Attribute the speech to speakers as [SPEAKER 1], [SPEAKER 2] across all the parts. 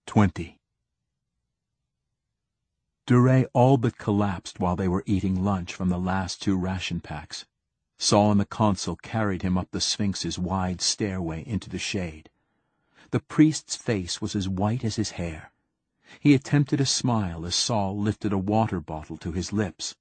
[SPEAKER 1] 20. Duret all but collapsed while they were eating lunch from the last 2 ration packs. Saul and the consul carried him up the Sphinx's wide stairway into the shade. The priest's face was as white as his hair. He attempted a smile as Saul lifted a water bottle to his lips.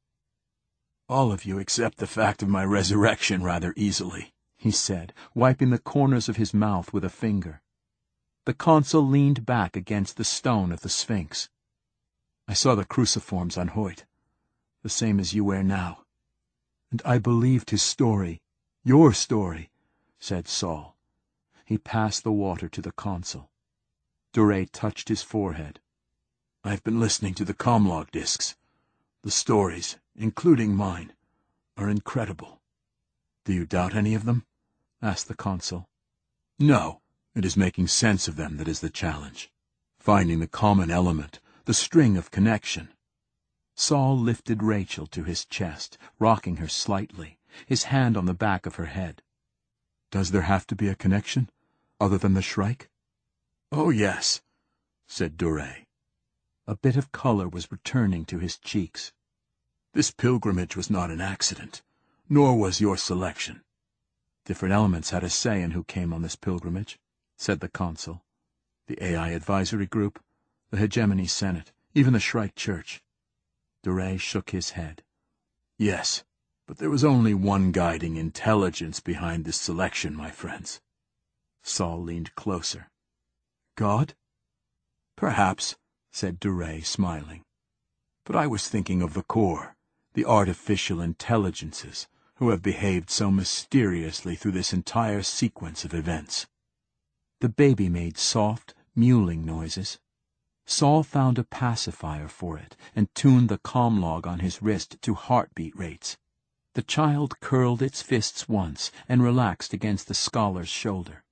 [SPEAKER 1] "All of you accept the fact of my resurrection rather easily," he said, wiping the corners of his mouth with a finger. The consul leaned back against the stone of the Sphinx. "I saw the cruciforms on Hoyt, the same as you wear now. And I believed his story, your story," said Saul. He passed the water to the consul. Duret touched his forehead. "I've been listening to the Comlog discs. The stories, including mine, are incredible." "Do you doubt any of them?" asked the consul. "No. It is making sense of them that is the challenge. Finding the common element, the string of connection." Saul lifted Rachel to his chest, rocking her slightly, his hand on the back of her head. "Does there have to be a connection, other than the Shrike?" "Oh, yes," said Duret. A bit of color was returning to his cheeks. "This pilgrimage was not an accident, nor was your selection." "Different elements had a say in who came on this pilgrimage," said the consul. "The AI Advisory Group, the Hegemony Senate, even the Shrike Church." Duret shook his head. "Yes, but there was only one guiding intelligence behind this selection, my friends." Saul leaned closer. "God?" "Perhaps," said Duret, smiling. "But I was thinking of the core, the artificial intelligences who have behaved so mysteriously through this entire sequence of events." The baby made soft, mewling noises. Saul found a pacifier for it and tuned the Comlog on his wrist to heartbeat rates. The child curled its fists once and relaxed against the scholar's shoulder.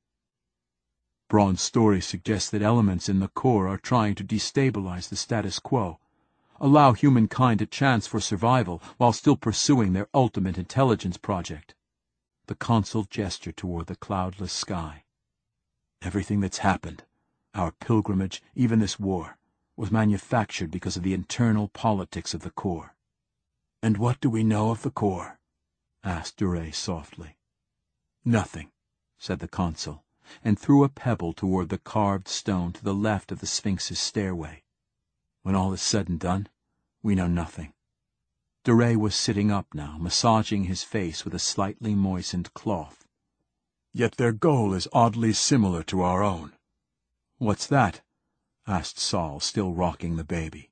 [SPEAKER 1] "Braun's story suggests that elements in the core are trying to destabilize the status quo, allow humankind a chance for survival while still pursuing their ultimate intelligence project." The consul gestured toward the cloudless sky. "Everything that's happened, our pilgrimage, even this war, was manufactured because of the internal politics of the core." "And what do we know of the core?" asked Duret softly. "Nothing," said the consul, and threw a pebble toward the carved stone to the left of the Sphinx's stairway. "When all is said and done, we know nothing." Duret was sitting up now, massaging his face with a slightly moistened cloth. "Yet their goal is oddly similar to our own." "What's that?" asked Saul, still rocking the baby.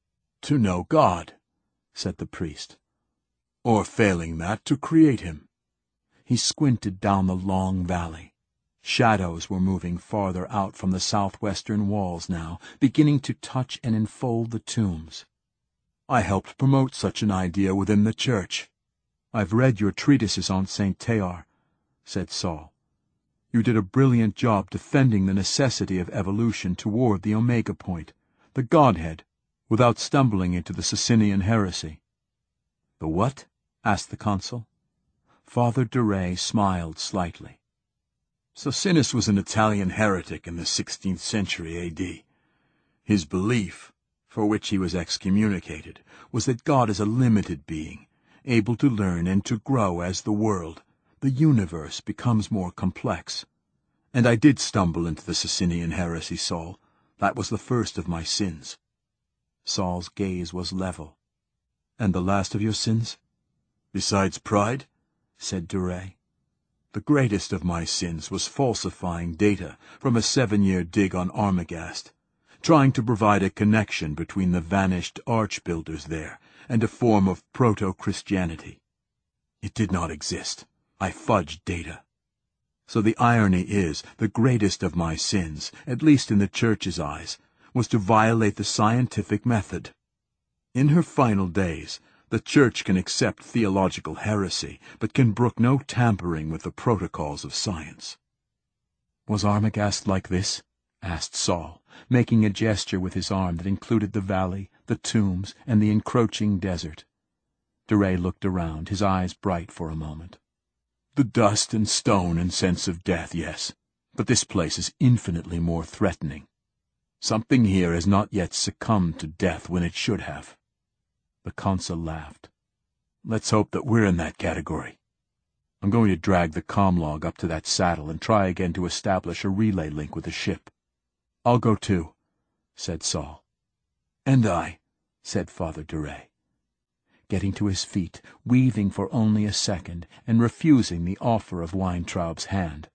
[SPEAKER 1] "To know God," said the priest. "Or, failing that, to create him." He squinted down the long valley. Shadows were moving farther out from the southwestern walls now, beginning to touch and enfold the tombs. "I helped promote such an idea within the church." "I've read your treatises on St. Teilhard," said Saul. "You did a brilliant job defending the necessity of evolution toward the Omega point, the Godhead, without stumbling into the Socinian heresy." "The what?" asked the consul. Father Duret smiled slightly. "Socinus was an Italian heretic in the 16th century A.D. His belief, for which he was excommunicated, was that God is a limited being, able to learn and to grow as the world, the universe, becomes more complex. And I did stumble into the Socinian heresy, Saul. That was the first of my sins." Saul's gaze was level. "And the last of your sins?" "Besides pride," said Duret, "the greatest of my sins was falsifying data from a 7-year dig on Armagast, trying to provide a connection between the vanished arch-builders there and a form of proto-Christianity. It did not exist. I fudged data. So the irony is, the greatest of my sins, at least in the Church's eyes, was to violate the scientific method. In her final days, the Church can accept theological heresy, but can brook no tampering with the protocols of science." "Was Armagast like this?" asked Saul, making a gesture with his arm that included the valley, the tombs, and the encroaching desert. Duret looked around, his eyes bright for a moment. "The dust and stone and sense of death, yes. But this place is infinitely more threatening." Something here has not yet succumbed to death when it should have. The consul laughed. Let's hope that we're in that category. I'm going to drag the comlog up to that saddle and try again to establish a relay link with the ship. I'll go too, said Saul. And I, said Father Duret, getting to his feet, weaving for only a second, and refusing the offer of Weintraub's hand.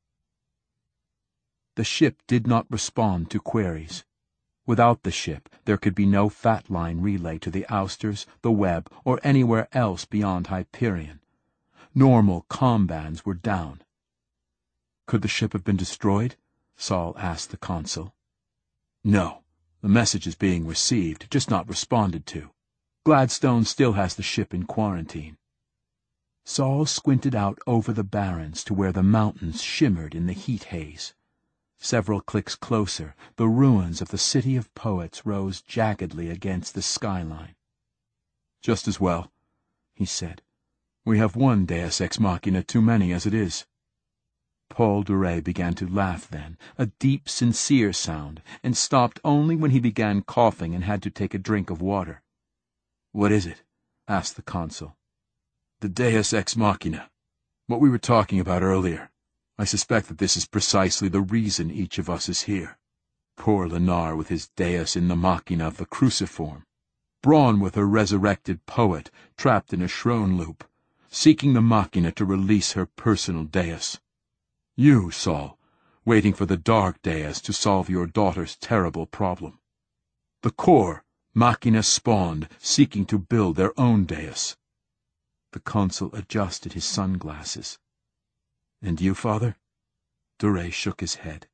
[SPEAKER 1] The ship did not respond to queries. Without the ship, there could be no fat line relay to the Ousters, the Webb, or anywhere else beyond Hyperion. Normal comm bands were down. Could the ship have been destroyed? Saul asked the consul. No. The message is being received, just not responded to. Gladstone still has the ship in quarantine. Saul squinted out over the barrens to where the mountains shimmered in the heat haze. Several clicks closer, the ruins of the City of Poets rose jaggedly against the skyline. Just as well, he said. We have one Deus Ex Machina too many as it is. Paul Duret began to laugh then, a deep, sincere sound, and stopped only when he began coughing and had to take a drink of water. What is it? Asked the consul. The Deus Ex Machina. What we were talking about earlier. I suspect that this is precisely the reason each of us is here. Poor Lennar with his Deus in the Machina of the cruciform. Braun with her resurrected poet, trapped in a Schrone loop, seeking the Machina to release her personal Deus. You, Saul, waiting for the dark Deus to solve your daughter's terrible problem. The core, Machina spawned, seeking to build their own Deus. The consul adjusted his sunglasses. And you, Father? Duret shook his head.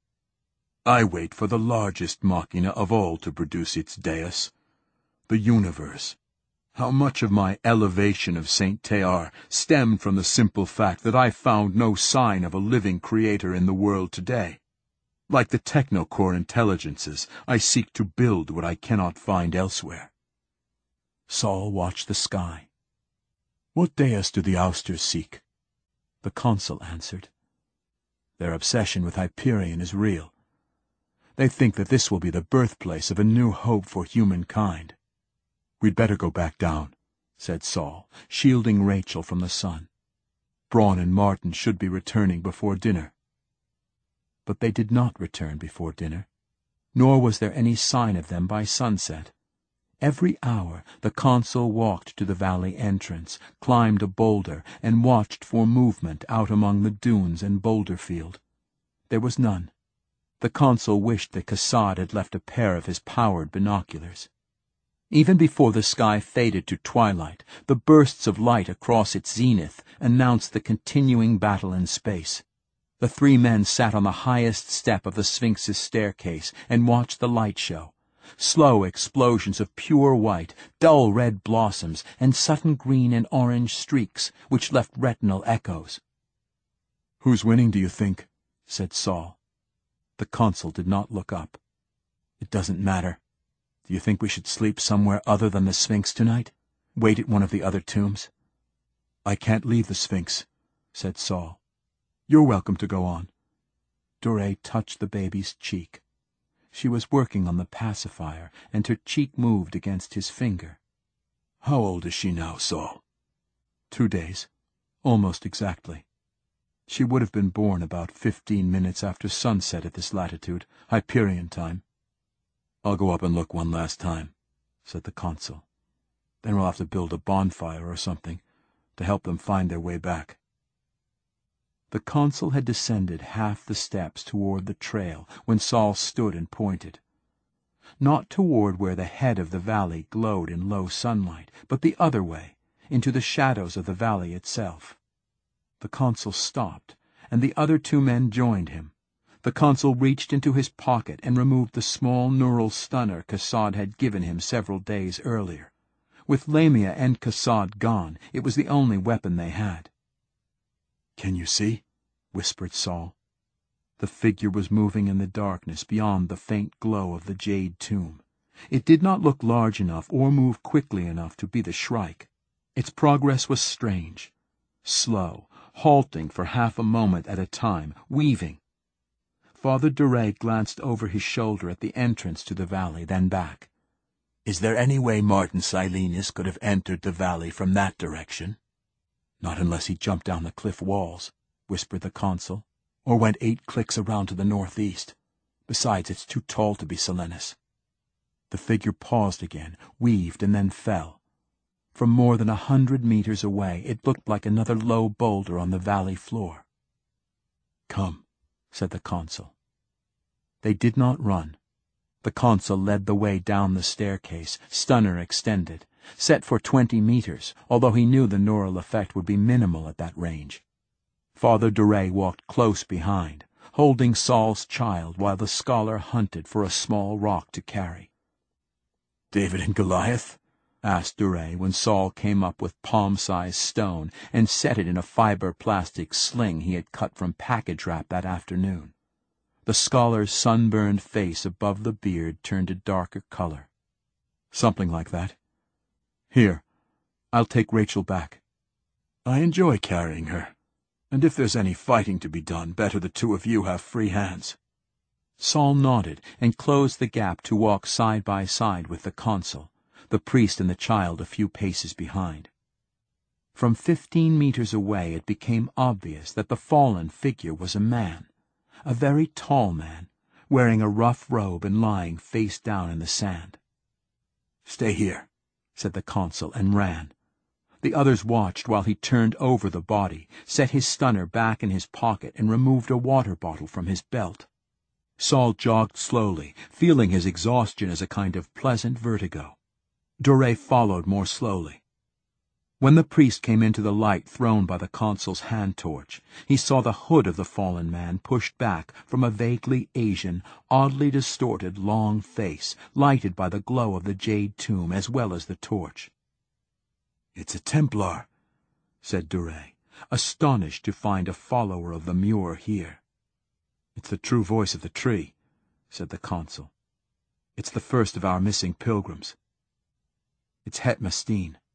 [SPEAKER 1] I wait for the largest Machina of all to produce its Deus. The universe. How much of my elevation of Saint Théard stemmed from the simple fact that I found no sign of a living creator in the world today. Like the technocore intelligences, I seek to build what I cannot find elsewhere. Saul watched the sky. What Deus do the Ousters seek? The consul answered. Their obsession with Hyperion is real. They think that this will be the birthplace of a new hope for humankind. We'd better go back down, said Saul, shielding Rachel from the sun. Braun and Martin should be returning before dinner. But they did not return before dinner, nor was there any sign of them by sunset. Every hour the consul walked to the valley entrance, climbed a boulder, and watched for movement out among the dunes and boulder field. There was none. The consul wished that Cassad had left a pair of his powered binoculars. Even before the sky faded to twilight, the bursts of light across its zenith announced the continuing battle in space. The three men sat on the highest step of the Sphinx's staircase and watched the light show. Slow explosions of pure white, dull red blossoms, and sudden green and orange streaks, which left retinal echoes. "Who's winning, do you think?" said Saul. The consul did not look up. "It doesn't matter. Do you think we should sleep somewhere other than the Sphinx tonight? Wait at one of the other tombs?" "I can't leave the Sphinx," said Saul. "You're welcome to go on." Duret touched the baby's cheek. She was working on the pacifier, and her cheek moved against his finger. "How old is she now, Saul?" 2 days. Almost exactly. She would have been born about 15 minutes after sunset at this latitude, Hyperion time. "I'll go up and look one last time," said the consul. "Then we'll have to build a bonfire or something to help them find their way back." The consul had descended half the steps toward the trail when Saul stood and pointed. Not toward where the head of the valley glowed in low sunlight, but the other way, into the shadows of the valley itself. The consul stopped, and the other 2 men joined him. The consul reached into his pocket and removed the small neural stunner Cassad had given him several days earlier. With Lamia and Cassad gone, it was the only weapon they had. "Can you see?" whispered Saul. The figure was moving in the darkness beyond the faint glow of the jade tomb. It did not look large enough or move quickly enough to be the Shrike. Its progress was strange, slow, halting for half a moment at a time, weaving. Father Duret glanced over his shoulder at the entrance to the valley, then back. "Is there any way Martin Silenus could have entered the valley from that direction?" "Not unless he jumped down the cliff walls," whispered the consul, "or went 8 clicks around to the northeast. Besides, it's too tall to be Silenus." The figure paused again, weaved, and then fell. From more than 100 meters away, it looked like another low boulder on the valley floor. "Come," said the consul. They did not run. The consul led the way down the staircase, stunner extended, set for 20 meters, although he knew the neural effect would be minimal at that range. Father Duret walked close behind, holding Saul's child while the scholar hunted for a small rock to carry. "David and Goliath?" asked Duret when Saul came up with palm-sized stone and set it in a fiber-plastic sling he had cut from package wrap that afternoon. The scholar's sunburned face above the beard turned a darker color. "Something like that. Here, I'll take Rachel back. I enjoy carrying her, and if there's any fighting to be done, better the two of you have free hands." Saul nodded and closed the gap to walk side by side with the consul, the priest and the child a few paces behind. From 15 meters away it became obvious that the fallen figure was a man, a very tall man, wearing a rough robe and lying face down in the sand. "Stay here," said the consul, and ran. The others watched while he turned over the body, set his stunner back in his pocket, and removed a water bottle from his belt. Saul jogged slowly, feeling his exhaustion as a kind of pleasant vertigo. Duret followed more slowly. When the priest came into the light thrown by the consul's hand-torch, he saw the hood of the fallen man pushed back from a vaguely Asian, oddly distorted, long face, lighted by the glow of the jade tomb as well as the torch. "It's a Templar," said Duret, astonished to find a follower of the Muir here. "It's the true voice of the tree," said the consul. "It's the first of our missing pilgrims. It's Het Mestin."